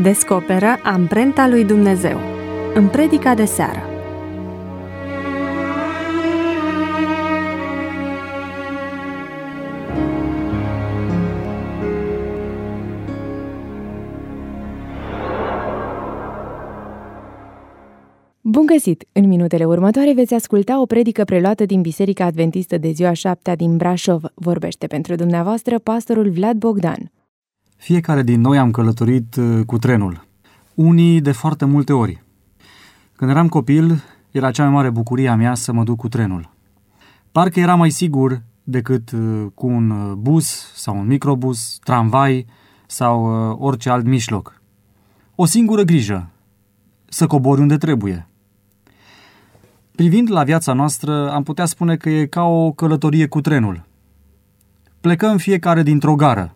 Descoperă amprenta lui Dumnezeu în predica de seară. Bun găsit! În minutele următoare veți asculta o predică preluată din Biserica Adventistă de ziua 7 din Brașov. Vorbește pentru dumneavoastră pastorul Vlad Bogdan. Fiecare din noi am călătorit cu trenul, unii de foarte multe ori. Când eram copil, era cea mai mare bucurie a mea să mă duc cu trenul. Parcă era mai sigur decât cu un bus sau un microbus, tramvai sau orice alt mijloc. O singură grijă, să cobori unde trebuie. Privind la viața noastră, am putea spune că e ca o călătorie cu trenul. Plecăm fiecare dintr-o gară.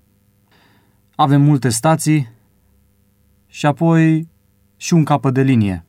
Avem multe stații și apoi și un capăt de linie.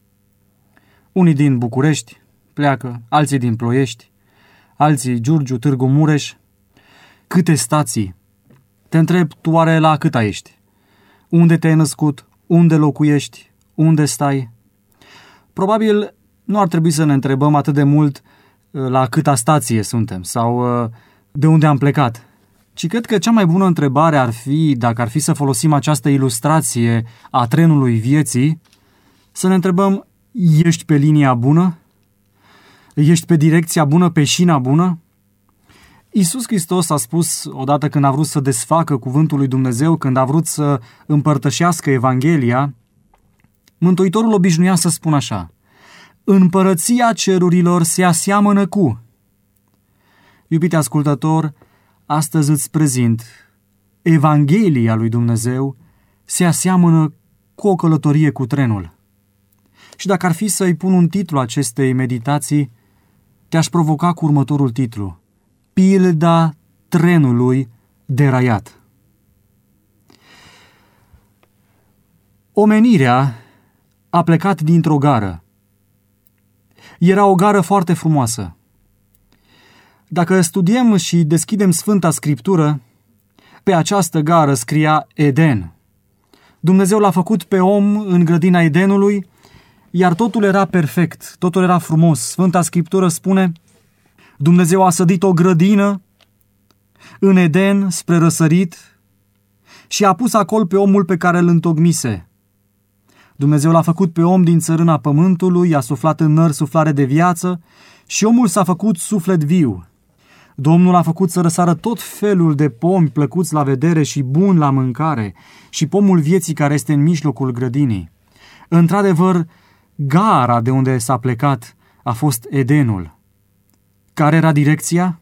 Unii din București pleacă, alții din Ploiești, alții Giurgiu, Târgu Mureș. Câte stații! Te întreb, tu oare la câta ești? Unde te-ai născut? Unde locuiești? Unde stai? Probabil nu ar trebui să ne întrebăm atât de mult la câta stație suntem sau de unde am plecat. Ci cred că cea mai bună întrebare ar fi, dacă ar fi să folosim această ilustrație a trenului vieții, să ne întrebăm, ești pe linia bună? Ești pe direcția bună, pe șina bună? Iisus Hristos a spus odată când a vrut să desfacă cuvântul lui Dumnezeu, când a vrut să împărtășească Evanghelia, Mântuitorul obișnuia să spună așa: Împărăția cerurilor se aseamănă cu... Iubite ascultător, astăzi îți prezint, Evanghelia lui Dumnezeu se aseamănă cu o călătorie cu trenul. Și dacă ar fi să-i pun un titlu acestei meditații, te-aș provoca cu următorul titlu: Pilda trenului deraiat. Omenirea a plecat dintr-o gară. Era o gară foarte frumoasă. Dacă studiem și deschidem Sfânta Scriptură, pe această gară scria Eden. Dumnezeu l-a făcut pe om în grădina Edenului, iar totul era perfect, totul era frumos. Sfânta Scriptură spune: Dumnezeu a sădit o grădină în Eden spre răsărit și a pus acolo pe omul pe care îl întocmise. Dumnezeu l-a făcut pe om din țărâna pământului, i-a suflat în nări suflare de viață și omul s-a făcut suflet viu. Domnul a făcut să răsară tot felul de pomi plăcuți la vedere și buni la mâncare și pomul vieții care este în mijlocul grădinii. Într-adevăr, gara de unde s-a plecat a fost Edenul. Care era direcția?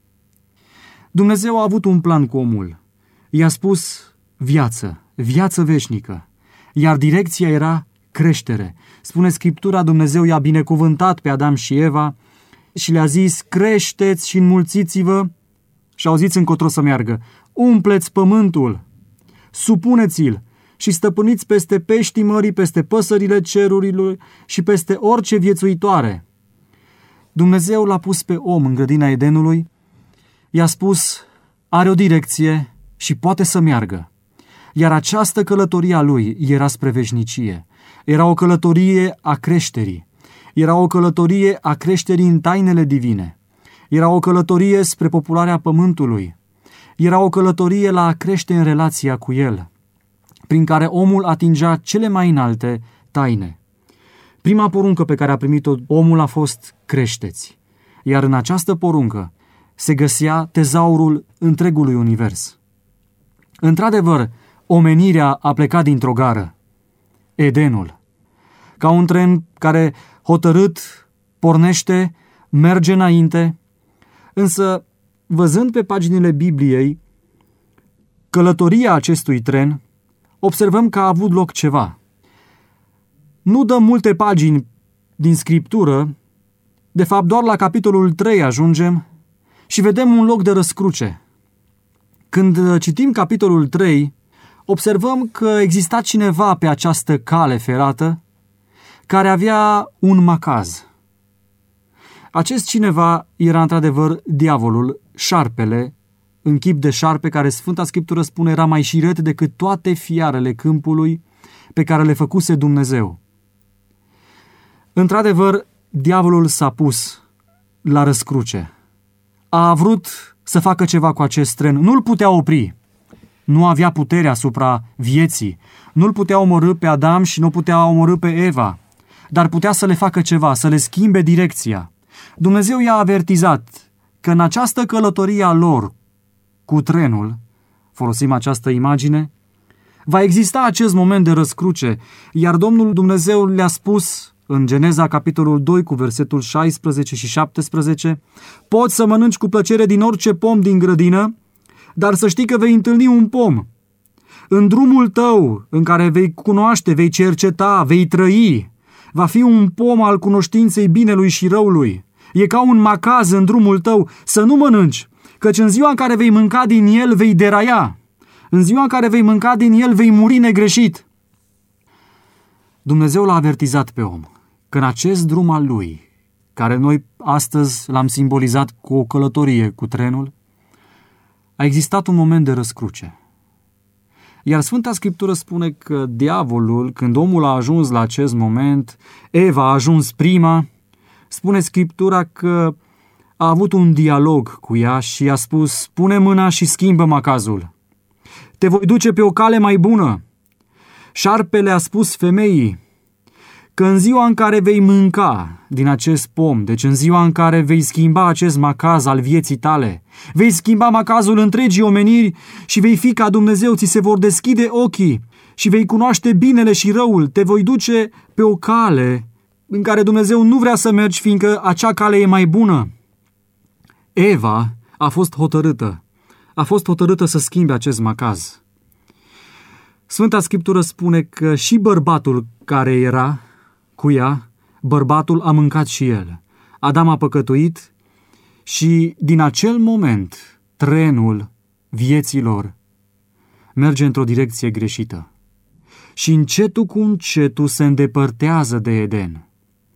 Dumnezeu a avut un plan cu omul. I-a spus viață, viață veșnică. Iar direcția era creștere. Spune Scriptura, Dumnezeu i-a binecuvântat pe Adam și Eva și le-a zis: creșteți și înmulțiți-vă, și auziți încotro să meargă, umpleți pământul, supuneți-l și stăpâniți peste peștii mării, peste păsările cerurilor și peste orice viețuitoare. Dumnezeu l-a pus pe om în grădina Edenului, i-a spus, are o direcție și poate să meargă. Iar această călătorie a lui era spre veșnicie. Era o călătorie a creșterii. Era o călătorie a creșterii în tainele divine. Era o călătorie spre popularea pământului. Era o călătorie la a crește în relația cu el, prin care omul atingea cele mai înalte taine. Prima poruncă pe care a primit-o omul a fost creșteți. Iar în această poruncă se găsea tezaurul întregului univers. Într-adevăr, omenirea a plecat dintr-o gară, Edenul. Ca un tren care, hotărât, pornește, merge înainte, însă, văzând pe paginile Bibliei călătoria acestui tren, observăm că a avut loc ceva. Nu dăm multe pagini din Scriptură, de fapt doar la capitolul 3 ajungem și vedem un loc de răscruce. Când citim capitolul 3, observăm că exista cineva pe această cale ferată care avea un macaz. Acest cineva era într-adevăr diavolul, șarpele, în chip de șarpe, care Sfânta Scriptură spune era mai șiret decât toate fiarele câmpului pe care le făcuse Dumnezeu. Într-adevăr, diavolul s-a pus la răscruce. A vrut să facă ceva cu acest tren. Nu-l putea opri. Nu avea putere asupra vieții. Nu-l putea omorî pe Adam și nu putea omorî pe Eva. Dar putea să le facă ceva, să le schimbe direcția. Dumnezeu i-a avertizat că în această călătorie a lor cu trenul, folosim această imagine, va exista acest moment de răscruce, iar Domnul Dumnezeu le-a spus în Geneza, capitolul 2, cu versetul 16 și 17, poți să mănânci cu plăcere din orice pom din grădină, dar să știi că vei întâlni un pom. În drumul tău, în care vei cunoaște, vei cerceta, vei trăi, va fi un pom al cunoștinței binelui și răului. E ca un macaz în drumul tău, să nu mănânci, căci în ziua în care vei mânca din el, vei deraia. În ziua în care vei mânca din el, vei muri negreșit. Dumnezeu l-a avertizat pe om că în acest drum al lui, care noi astăzi l-am simbolizat cu o călătorie cu trenul, a existat un moment de răscruce. Iar Sfânta Scriptură spune că diavolul, când omul a ajuns la acest moment, Eva a ajuns prima, spune Scriptura că a avut un dialog cu ea și a spus, pune mâna și schimbă macazul. Te voi duce pe o cale mai bună. Șarpele a spus femeii că în ziua în care vei mânca din acest pom, deci în ziua în care vei schimba acest macaz al vieții tale, vei schimba macazul întregii omeniri și vei fi ca Dumnezeu, ți se vor deschide ochii și vei cunoaște binele și răul, te voi duce pe o cale în care Dumnezeu nu vrea să mergi, fiindcă acea cale e mai bună. Eva a fost hotărâtă să schimbe acest macaz. Sfânta Scriptură spune că și bărbatul care era cu ea, bărbatul a mâncat și el. Adam a păcătuit și din acel moment trenul vieților merge într-o direcție greșită. Și încetul cu încetul se îndepărtează de Eden.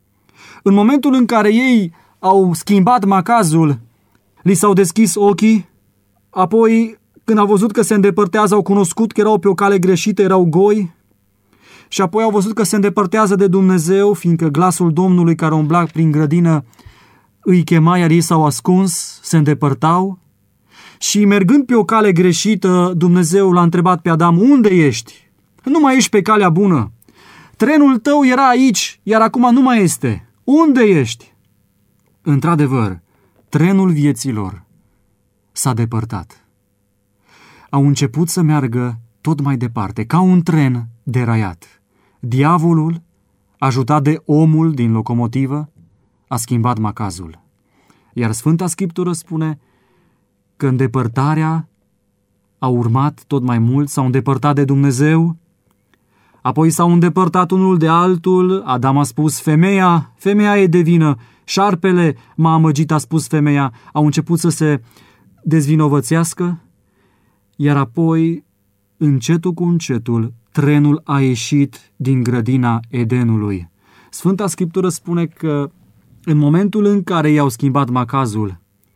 În momentul în care ei au schimbat macazul, li s-au deschis ochii, apoi când au văzut că se îndepărtează, au cunoscut că erau pe o cale greșită, erau goi, și apoi au văzut că se îndepărtează de Dumnezeu, fiindcă glasul Domnului care umbla prin grădină îi chema, iar ei s-au ascuns, se îndepărtau. Și mergând pe o cale greșită, Dumnezeu l-a întrebat pe Adam, unde ești? Nu mai ești pe calea bună. Trenul tău era aici, iar acum nu mai este. Unde ești? Într-adevăr, trenul vieților s-a depărtat. Au început să meargă tot mai departe, ca un tren deraiat. Diavolul, ajutat de omul din locomotivă, a schimbat macazul. Iar Sfânta Scriptură spune că îndepărtarea a urmat tot mai mult, s-au îndepărtat de Dumnezeu, apoi s-au îndepărtat unul de altul, Adam a spus femeia e de vină, șarpele m-a amăgit, a spus femeia, au început să se dezvinovățească, iar apoi, încetul cu încetul, trenul a ieșit din grădina Edenului. Sfânta Scriptură spune că în momentul în care i-au schimbat macazul,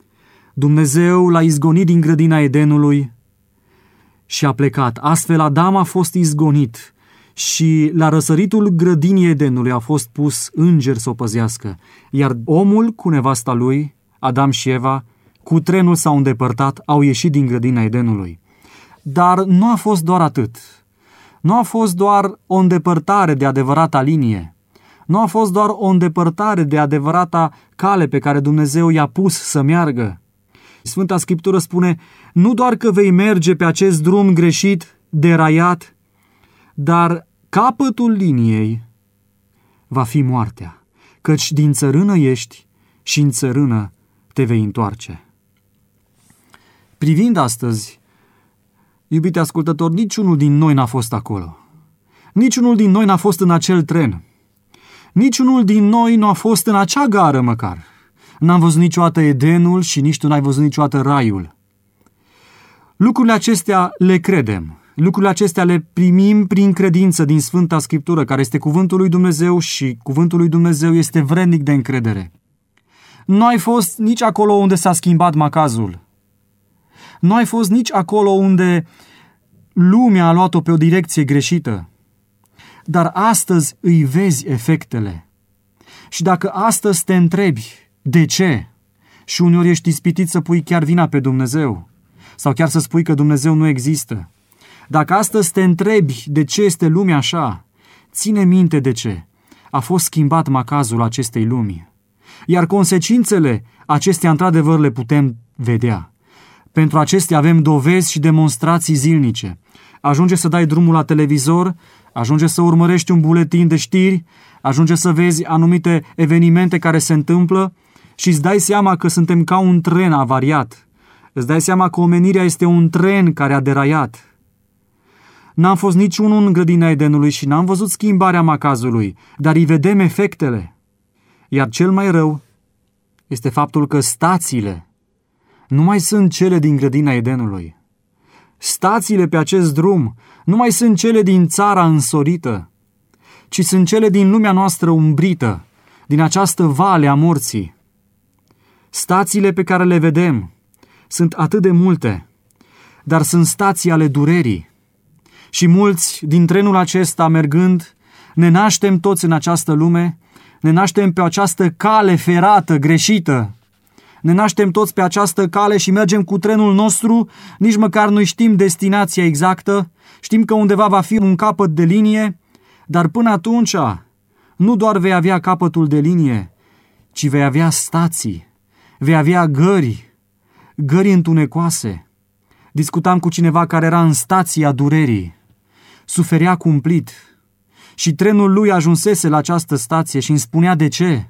Dumnezeu l-a izgonit din grădina Edenului și a plecat. Astfel Adam a fost izgonit și la răsăritul grădinii Edenului a fost pus înger să o păzească. Iar omul cu nevasta lui, Adam și Eva, cu trenul s-au îndepărtat, au ieșit din grădina Edenului. Dar nu a fost doar atât. Nu a fost doar o îndepărtare de adevărata linie. Nu a fost doar o îndepărtare de adevărata cale pe care Dumnezeu i-a pus să meargă. Sfânta Scriptură spune, nu doar că vei merge pe acest drum greșit, deraiat, dar capătul liniei va fi moartea, căci din țărână ești și în țărână te vei întoarce. Privind astăzi, iubite ascultători, niciunul din noi n-a fost acolo. Niciunul din noi n-a fost în acel tren. Niciunul din noi nu a fost în acea gară măcar. N-am văzut niciodată Edenul și nici tu n-ai văzut niciodată Raiul. Lucrurile acestea le credem. Lucrurile acestea le primim prin credință din Sfânta Scriptură, care este cuvântul lui Dumnezeu și cuvântul lui Dumnezeu este vrednic de încredere. Nu ai fost nici acolo unde s-a schimbat macazul. Nu ai fost nici acolo unde lumea a luat-o pe o direcție greșită. Dar astăzi îi vezi efectele. Și dacă astăzi te întrebi de ce, și uneori ești ispitit să pui chiar vina pe Dumnezeu, sau chiar să spui că Dumnezeu nu există, dacă astăzi te întrebi de ce este lumea așa, ține minte de ce. A fost schimbat macazul acestei lumi. Iar consecințele acestea, într-adevăr, le putem vedea. Pentru acestea avem dovezi și demonstrații zilnice. Ajunge să dai drumul la televizor, ajunge să urmărești un buletin de știri, ajunge să vezi anumite evenimente care se întâmplă și îți dai seama că suntem ca un tren avariat. Îți dai seama că omenirea este un tren care a deraiat. N-am fost niciunul în grădina Edenului și n-am văzut schimbarea macazului, dar îi vedem efectele. Iar cel mai rău este faptul că stațiile nu mai sunt cele din grădina Edenului. Stațiile pe acest drum nu mai sunt cele din țara însorită, ci sunt cele din lumea noastră umbrită, din această vale a morții. Stațiile pe care le vedem sunt atât de multe, dar sunt stații ale durerii. Și mulți din trenul acesta mergând, ne naștem toți în această lume, ne naștem pe această cale ferată, greșită. Ne naștem toți pe această cale și mergem cu trenul nostru, nici măcar nu știm destinația exactă, știm că undeva va fi un capăt de linie, dar până atunci nu doar vei avea capătul de linie, ci vei avea stații, vei avea gări întunecoase. Discutam cu cineva care era în stația durerii, suferea cumplit și trenul lui ajunsese la această stație și îmi spunea de ce.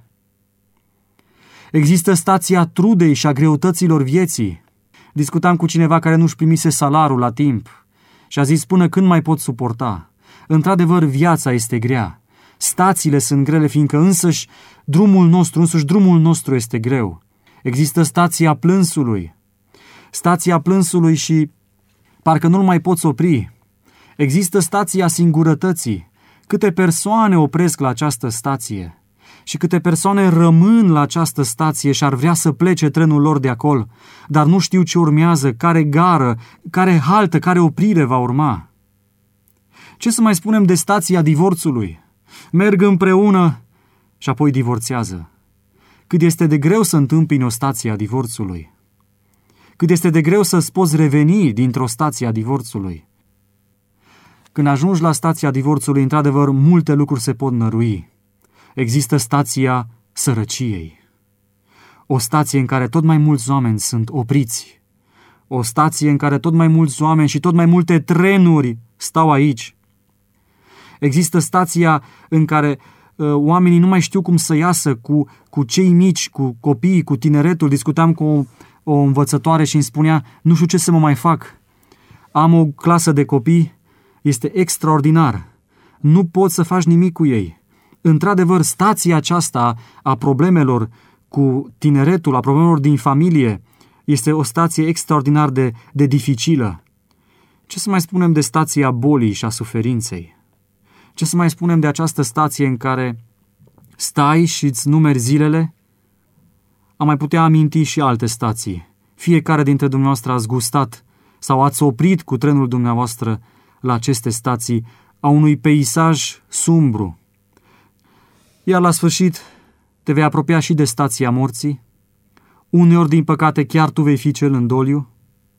Există stația trudei și a greutăților vieții. Discutam cu cineva care nu-și primise salarul la timp și a zis: până când mai pot suporta? Într-adevăr, viața este grea. Stațiile sunt grele, fiindcă însuși drumul nostru este greu. Există stația plânsului și parcă nu-l mai poți opri. Există stația singurătății. Câte persoane opresc la această stație și câte persoane rămân la această stație și ar vrea să plece trenul lor de acolo, dar nu știu ce urmează, care gară, care haltă, care oprire va urma. Ce să mai spunem de stația divorțului? Merg împreună și apoi divorțează. Cât este de greu să întâmpini o stație a divorțului. Cât este de greu să-ți poți reveni dintr-o stație a divorțului. Când ajungi la stația divorțului, într-adevăr, multe lucruri se pot nărui. Există stația sărăciei. O stație în care tot mai mulți oameni sunt opriți. O stație în care tot mai mulți oameni și tot mai multe trenuri stau aici. Există stația în care oamenii nu mai știu cum să iasă cu cei mici, cu copiii, cu tineretul. Discutam cu o învățătoare și îmi spunea: nu știu ce să mă mai fac. Am o clasă de copii, este extraordinar. Nu poți să faci nimic cu ei. Într-adevăr, stația aceasta a problemelor cu tineretul, a problemelor din familie, este o stație extraordinar de dificilă. Ce să mai spunem de stația bolii și a suferinței? Ce să mai spunem de această stație în care stai și îți numeri zilele? Am mai putea aminti și alte stații. Fiecare dintre dumneavoastră ați gustat sau ați oprit cu trenul dumneavoastră la aceste stații a unui peisaj sumbru. Iar la sfârșit te vei apropia și de stația morții. Uneori, din păcate, chiar tu vei fi cel în doliu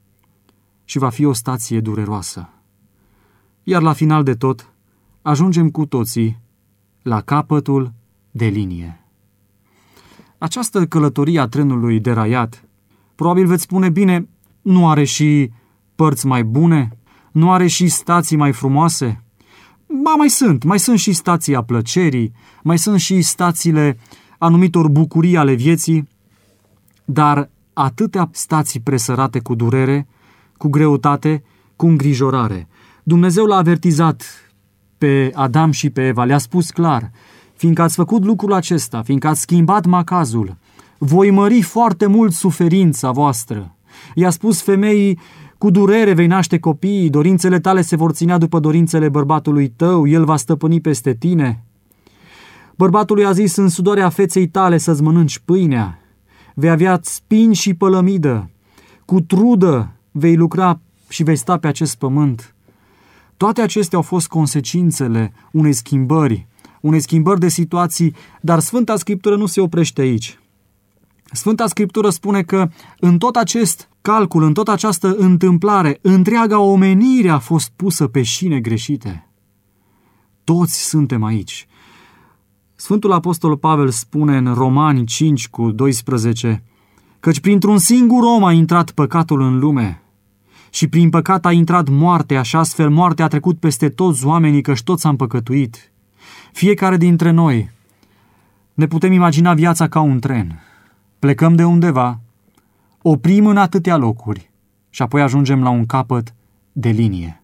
și va fi o stație dureroasă. Iar la final de tot, ajungem cu toții la capătul de linie. Această călătorie a trenului deraiat, probabil veți spune: bine, nu are și părți mai bune? Nu are și stații mai frumoase? Ba, mai sunt și stația plăcerii, mai sunt și stațiile anumitor bucurii ale vieții, dar atâtea stații presărate cu durere, cu greutate, cu îngrijorare. Dumnezeu l-a avertizat pe Adam și pe Eva, le-a spus clar: fiindcă ați făcut lucrul acesta, fiindcă ați schimbat macazul, voi mări foarte mult suferința voastră. I-a spus femeii: cu durere vei naște copiii, dorințele tale se vor ținea după dorințele bărbatului tău, el va stăpâni peste tine. Bărbatului a zis: în sudoarea feței tale să-ți mănânci pâinea, vei avea spini și pălămidă, cu trudă vei lucra și vei sta pe acest pământ. Toate acestea au fost consecințele unei schimbări de situații, dar Sfânta Scriptură nu se oprește aici. Sfânta Scriptură spune că în tot acest calcul, în tot această întâmplare, întreaga omenire a fost pusă pe șine greșite. Toți suntem aici. Sfântul Apostol Pavel spune în Romani 5:12, căci printr-un singur om a intrat păcatul în lume și prin păcat a intrat moartea și astfel moartea a trecut peste toți oamenii, căci toți am păcătuit. Fiecare dintre noi ne putem imagina viața ca un tren. Plecăm de undeva, oprim în atâtea locuri și apoi ajungem la un capăt de linie.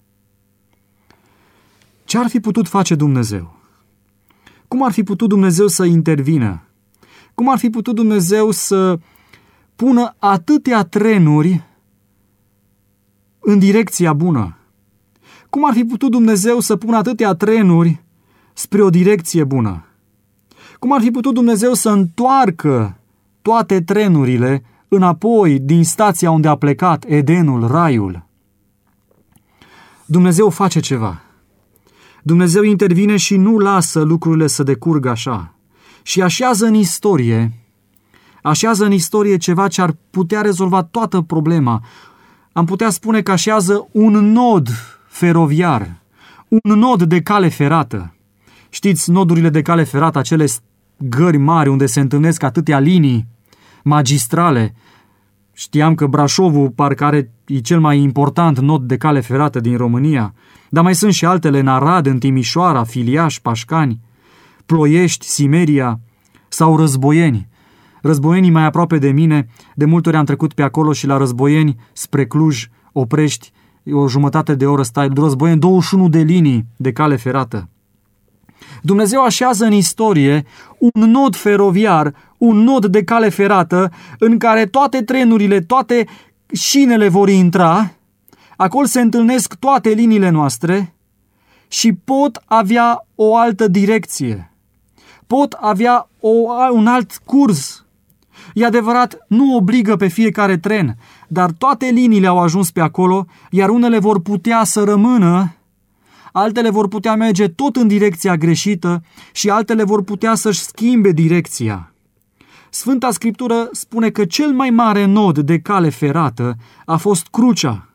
Ce ar fi putut face Dumnezeu? Cum ar fi putut Dumnezeu să intervină? Cum ar fi putut Dumnezeu să pună atâtea trenuri în direcția bună? Cum ar fi putut Dumnezeu să pună atâtea trenuri spre o direcție bună? Cum ar fi putut Dumnezeu să întoarcă toate trenurile înapoi din stația unde a plecat, Edenul, Raiul? Dumnezeu face ceva. Dumnezeu intervine și nu lasă lucrurile să decurgă așa. Și așează în istorie ceva ce ar putea rezolva toată problema. Am putea spune că așează un nod feroviar, un nod de cale ferată. Știți, nodurile de cale ferată, acele gări mari unde se întâlnesc atâtea linii magistrale. Știam că Brașovul parcă e cel mai important nod de cale ferată din România, dar mai sunt și altele în Arad, în Timișoara, Filiaș, Pașcani, Ploiești, Simeria sau Războieni. Războienii mai aproape de mine, de multe ori am trecut pe acolo și la Războieni spre Cluj oprești, o jumătate de oră stai, Războieni 21 de linii de cale ferată. Dumnezeu așează în istorie un nod feroviar, un nod de cale ferată în care toate trenurile, toate șinele vor intra, acolo se întâlnesc toate liniile noastre și pot avea o altă direcție, pot avea un alt curs. E adevărat, nu obligă pe fiecare tren, dar toate liniile au ajuns pe acolo, iar unele vor putea să rămână, altele vor putea merge tot în direcția greșită și altele vor putea să-și schimbe direcția. Sfânta Scriptură spune că cel mai mare nod de cale ferată a fost crucea,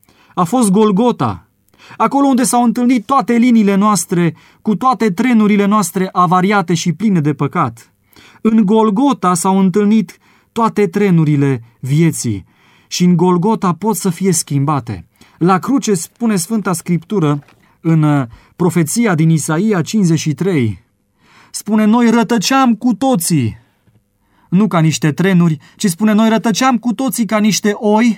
a fost Golgota, acolo unde s-au întâlnit toate liniile noastre cu toate trenurile noastre avariate și pline de păcat. În Golgota s-au întâlnit toate trenurile vieții și în Golgota pot să fie schimbate. La cruce spune Sfânta Scriptură, în profeția din Isaia 53, spune: noi rătăceam cu toții, nu ca niște trenuri, ci spune: noi rătăceam cu toții ca niște oi,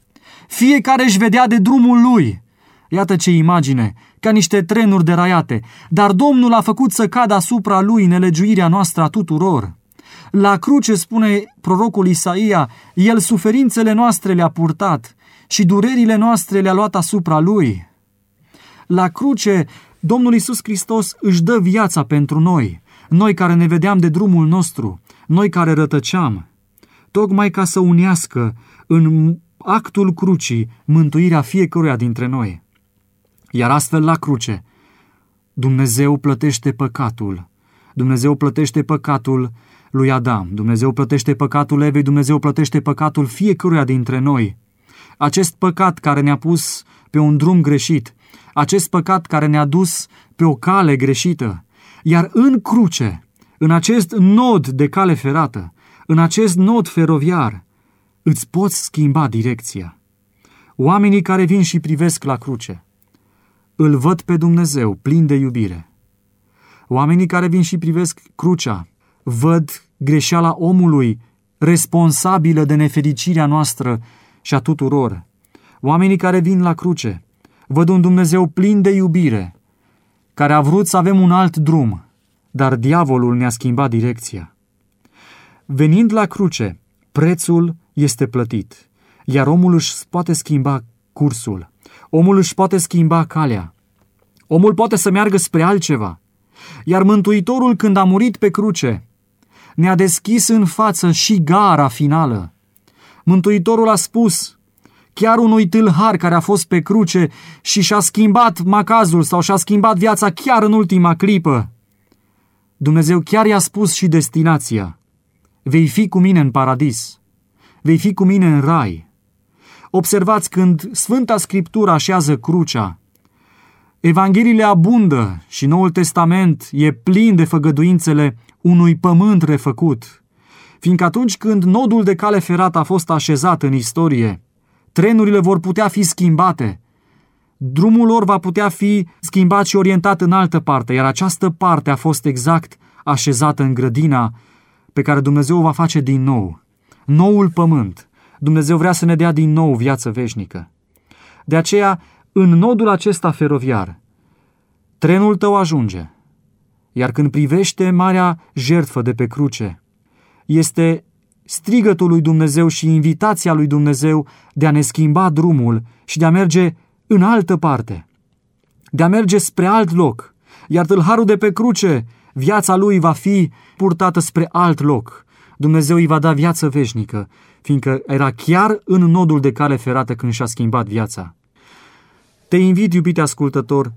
fiecare își vedea de drumul lui. Iată ce imagine, ca niște trenuri deraiate, dar Domnul a făcut să cadă asupra lui nelegiuirea noastră a tuturor. La cruce, spune prorocul Isaia, el suferințele noastre le-a purtat și durerile noastre le-a luat asupra lui. La cruce, Domnul Iisus Hristos își dă viața pentru noi, noi care ne vedeam de drumul nostru, noi care rătăceam, tocmai ca să unească în actul crucii mântuirea fiecăruia dintre noi. Iar astfel la cruce, Dumnezeu plătește păcatul. Dumnezeu plătește păcatul lui Adam, Dumnezeu plătește păcatul Evei, Dumnezeu plătește păcatul fiecăruia dintre noi. Acest păcat care ne-a pus pe un drum greșit, acest păcat care ne-a dus pe o cale greșită. Iar în cruce, în acest nod de cale ferată, în acest nod feroviar, îți poți schimba direcția. Oamenii care vin și privesc la cruce îl văd pe Dumnezeu plin de iubire. Oamenii care vin și privesc crucea văd greșeala omului responsabilă de nefericirea noastră și a tuturor. Oamenii care vin la cruce văd un Dumnezeu plin de iubire, care a vrut să avem un alt drum, dar diavolul ne-a schimbat direcția. Venind la cruce, prețul este plătit, iar omul își poate schimba cursul. Omul își poate schimba calea. Omul poate să meargă spre altceva. Iar Mântuitorul, când a murit pe cruce, ne-a deschis în față și gara finală. Mântuitorul a spus: chiar unui tâlhar care a fost pe cruce și și-a schimbat macazul sau și-a schimbat viața chiar în ultima clipă, Dumnezeu chiar i-a spus și destinația. Vei fi cu mine în paradis, vei fi cu mine în rai. Observați, când Sfânta Scriptură așează crucea, Evangheliile abundă și Noul Testament e plin de făgăduințele unui pământ refăcut, fiindcă atunci când nodul de cale ferată a fost așezat în istorie, trenurile vor putea fi schimbate, drumul lor va putea fi schimbat și orientat în altă parte, iar această parte a fost exact așezată în grădina pe care Dumnezeu o va face din nou. Noul pământ. Dumnezeu vrea să ne dea din nou viață veșnică. De aceea, în nodul acesta feroviar, trenul tău ajunge, iar când privește marea jertfă de pe cruce, este strigătul lui Dumnezeu și invitația lui Dumnezeu de a ne schimba drumul și de a merge în altă parte, de a merge spre alt loc, iar tâlharul de pe cruce, viața lui va fi purtată spre alt loc. Dumnezeu îi va da viață veșnică, fiindcă era chiar în nodul de cale ferată când și-a schimbat viața. Te invit, iubite ascultător,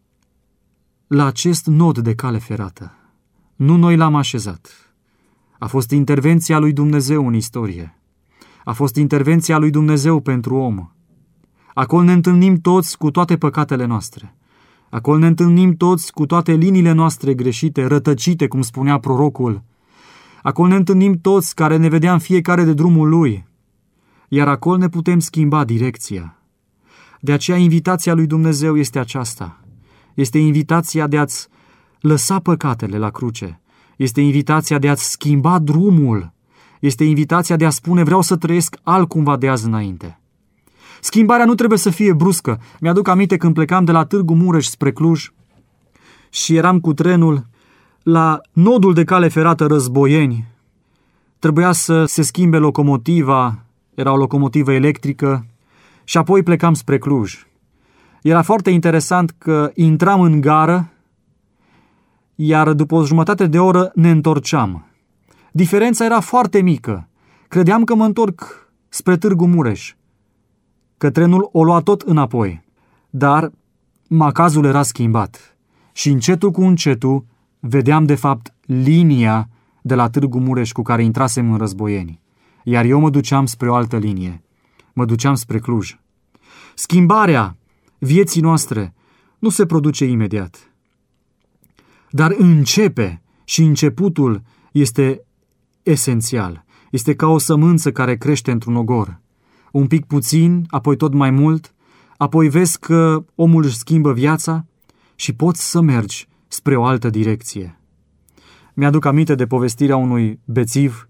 la acest nod de cale ferată. Nu noi l-am așezat. A fost intervenția lui Dumnezeu în istorie. A fost intervenția lui Dumnezeu pentru om. Acolo ne întâlnim toți cu toate păcatele noastre. Acolo ne întâlnim toți cu toate liniile noastre greșite, rătăcite, cum spunea prorocul. Acolo ne întâlnim toți care ne vedeam fiecare de drumul lui. Iar acolo ne putem schimba direcția. De aceea invitația lui Dumnezeu este aceasta. Este invitația de a-ți lăsa păcatele la cruce. Este invitația de a-ți schimba drumul. Este invitația de a spune: vreau să trăiesc altcumva de azi înainte. Schimbarea nu trebuie să fie bruscă. Mi-aduc aminte când plecam de la Târgu Mureș spre Cluj și eram cu trenul la nodul de cale ferată Războieni. Trebuia să se schimbe locomotiva, era o locomotivă electrică, și apoi plecam spre Cluj. Era foarte interesant că intram în gară, iar după o jumătate de oră ne întorceam. Diferența era foarte mică. Credeam că mă întorc spre Târgu Mureș, că trenul o lua tot înapoi. Dar macazul era schimbat și încetul cu încetul vedeam de fapt linia de la Târgu Mureș cu care intrasem în Războieni. Iar eu mă duceam spre o altă linie. Mă duceam spre Cluj. Schimbarea vieții noastre nu se produce imediat, dar începe și începutul este esențial. Este ca o sămânță care crește într-un ogor. Un pic puțin, apoi tot mai mult, apoi vezi că omul își schimbă viața și poți să mergi spre o altă direcție. Mi-aduc aminte de povestirea unui bețiv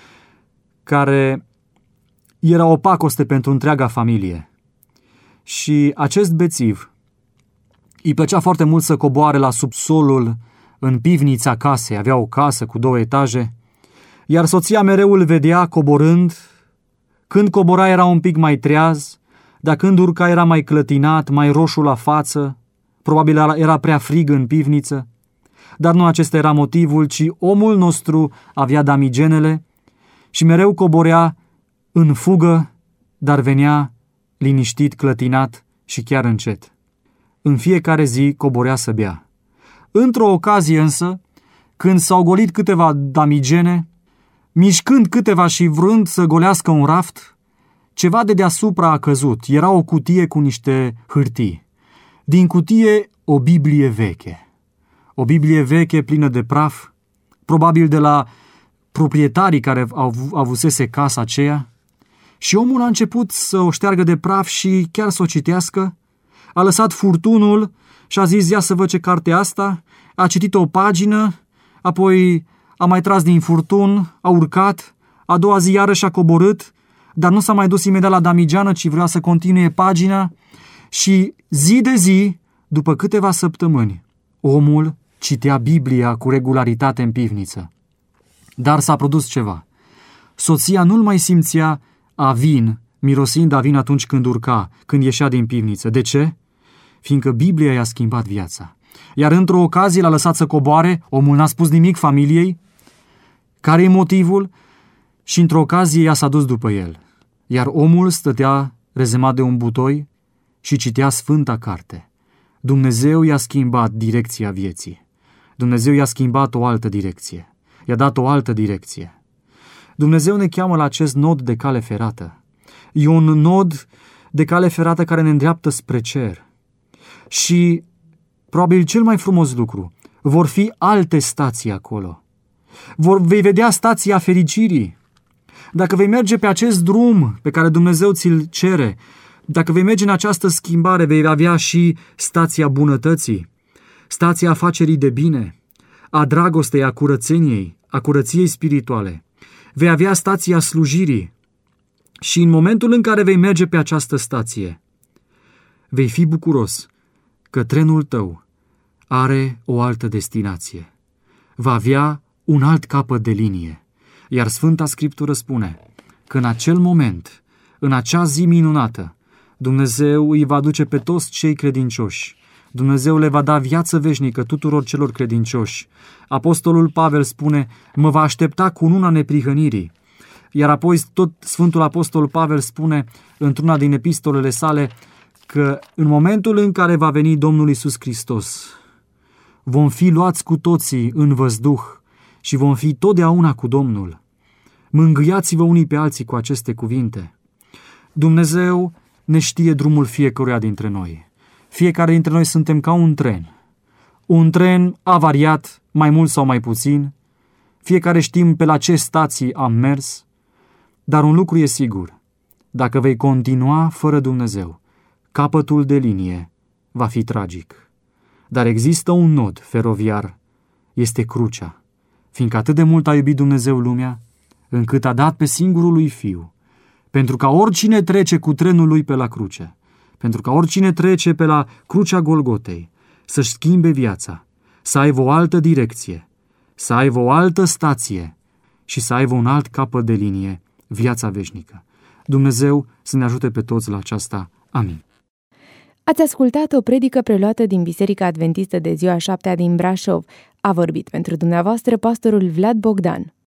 care era o pacoste pentru întreaga familie. Și acest bețiv îi plăcea foarte mult să coboare la subsolul în pivnița casei. Avea o casă cu 2 etaje, iar soția mereu îl vedea coborând. Când cobora era un pic mai treaz, dar când urca era mai clătinat, mai roșu la față, probabil era prea frig în pivniță. Dar nu acesta era motivul, ci omul nostru avea damigenele și mereu coborea în fugă, dar venea liniștit, clătinat și chiar încet. În fiecare zi coborea să bea. Într-o ocazie însă, când s-au golit câteva damigene, mișcând câteva și vrând să golească un raft, ceva de deasupra a căzut. Era o cutie cu niște hârtii. Din cutie o Biblie veche. O Biblie veche plină de praf, probabil de la proprietarii care avusese casa aceea. Și omul a început să o șteargă de praf și chiar să o citească. A lăsat furtunul și a zis: ia să văd ce carte asta. A citit o pagină, apoi a mai tras din furtun, a urcat, a doua zi iarăși a coborât, dar nu s-a mai dus imediat la damigeană, ci vrea să continue pagina. Și zi de zi, după câteva săptămâni, omul citea Biblia cu regularitate în pivniță. Dar s-a produs ceva. Soția nu-l mai simțea a vin, mirosind a vin atunci când urca, când ieșea din pivniță. De ce? Fiindcă Biblia i-a schimbat viața. Iar într-o ocazie l-a lăsat să coboare, omul n-a spus nimic familiei, care e motivul, și într-o ocazie ea s-a dus după el. Iar omul stătea rezemat de un butoi, și citea Sfânta Carte. Dumnezeu i-a schimbat direcția vieții. Dumnezeu i-a schimbat o altă direcție. I-a dat o altă direcție. Dumnezeu ne cheamă la acest nod de cale ferată. E un nod de cale ferată care ne îndreaptă spre cer. Și probabil cel mai frumos lucru, vor fi alte stații acolo. Vei vedea stația fericirii. Dacă vei merge pe acest drum pe care Dumnezeu ți-l cere, dacă vei merge în această schimbare, vei avea și stația bunătății, stația afacerii de bine, a dragostei, a curățeniei, a curăției spirituale. Vei avea stația slujirii și în momentul în care vei merge pe această stație, vei fi bucuros că trenul tău are o altă destinație. Va avea un alt capăt de linie. Iar Sfânta Scriptură spune că în acel moment, în acea zi minunată, Dumnezeu îi va duce pe toți cei credincioși. Dumnezeu le va da viață veșnică tuturor celor credincioși. Apostolul Pavel spune, mă va aștepta cununa neprihănirii. Iar apoi tot Sfântul Apostol Pavel spune într-una din epistolele sale că în momentul în care va veni Domnul Iisus Hristos, vom fi luați cu toții în văzduh și vom fi totdeauna cu Domnul. Mângâiați-vă unii pe alții cu aceste cuvinte. Dumnezeu ne știe drumul fiecăruia dintre noi. Fiecare dintre noi suntem ca un tren. Un tren avariat, mai mult sau mai puțin. Fiecare știm pe la ce stații am mers. Dar un lucru e sigur. Dacă vei continua fără Dumnezeu, capătul de linie va fi tragic. Dar există un nod feroviar. Este crucea. Fiindcă atât de mult a iubit Dumnezeu lumea, încât a dat pe singurul lui Fiu, pentru ca oricine trece cu trenul lui pe la cruce, pentru ca oricine trece pe la crucea Golgotei, să-și schimbe viața, să aibă o altă direcție, să aibă o altă stație și să aibă un alt capăt de linie, viața veșnică. Dumnezeu să ne ajute pe toți la aceasta. Amin. Ați ascultat o predică preluată din Biserica Adventistă de Ziua 7-a din Brașov. A vorbit pentru dumneavoastră pastorul Vlad Bogdan.